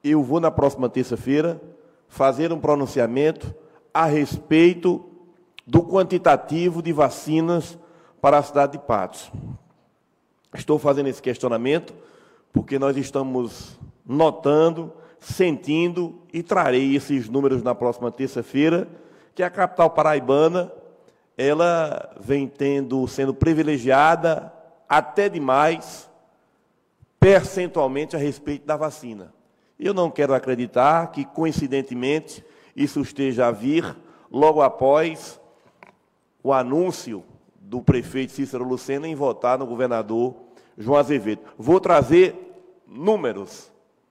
eu vou, na próxima terça-feira, fazer um pronunciamento a respeito do quantitativo de vacinas para a cidade de Patos. Estou fazendo esse questionamento porque nós estamos notando, sentindo, e trarei esses números na próxima terça-feira, que a capital paraibana ela vem sendo privilegiada até demais percentualmente a respeito da vacina. Eu não quero acreditar que, coincidentemente, isso esteja a vir logo após o anúncio do prefeito Cícero Lucena em votar no governador João Azevedo. Vou trazer números,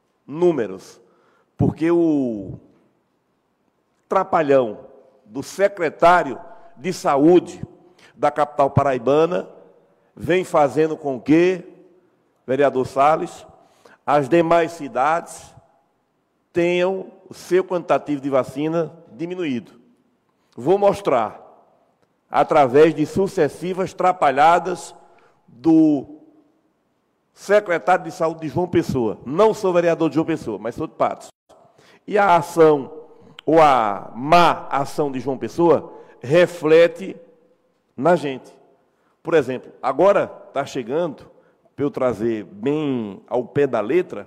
porque o trapalhão do secretário de Saúde da capital paraibana vem fazendo com que, vereador Salles, as demais cidades tenham o seu quantitativo de vacina diminuído. Vou mostrar, através de sucessivas trapalhadas do secretário de Saúde de João Pessoa. Não sou vereador de João Pessoa, mas sou de Patos. E a ação, ou a má ação de João Pessoa, reflete na gente. Por exemplo, agora está chegando, para eu trazer bem ao pé da letra,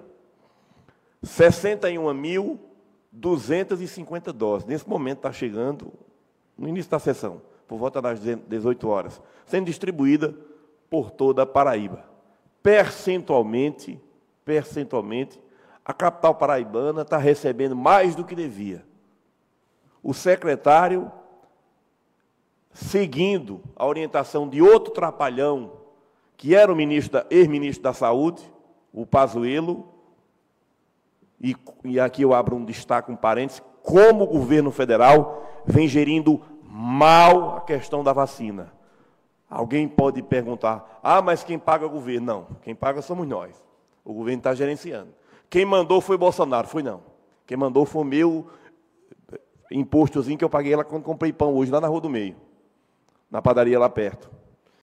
61.250 doses. Nesse momento está chegando, no início da sessão, por volta das 18 horas, sendo distribuída por toda a Paraíba. Percentualmente, a capital paraibana está recebendo mais do que devia. O secretário, seguindo a orientação de outro trapalhão, que era o ex-ministro da Saúde, o Pazuello, e aqui eu abro um destaque, um parênteses, como o governo federal vem gerindo mal a questão da vacina. Alguém pode perguntar, mas quem paga é o governo? Não, quem paga somos nós. O governo está gerenciando. Quem mandou foi Bolsonaro? Foi não. Quem mandou foi o meu impostozinho que eu paguei lá quando comprei pão hoje, lá na Rua do Meio, na padaria lá perto.